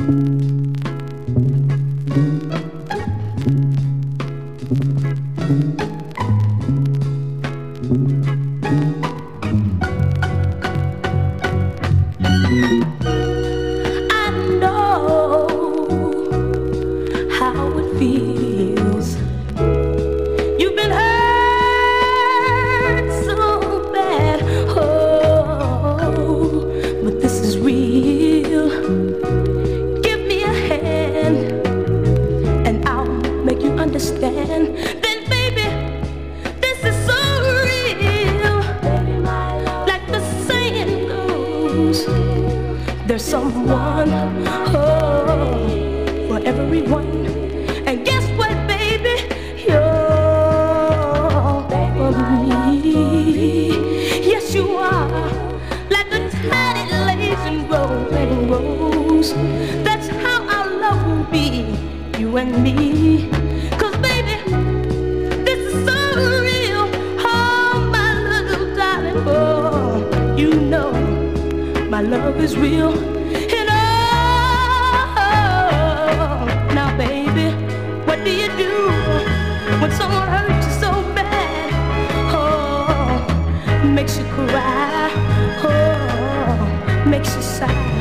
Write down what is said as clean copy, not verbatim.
There's someone, oh, for everyone. And guess what, baby? You're for me. Yes, you are. Like a tiny lazy rose. That's how our love will be, you and me. 'Cause baby, this is so real. Oh, my little darling. Oh, you know my love is real. And oh, now baby, what do you do when someone hurts you so bad? Oh, makes you cry. Oh, makes you sigh.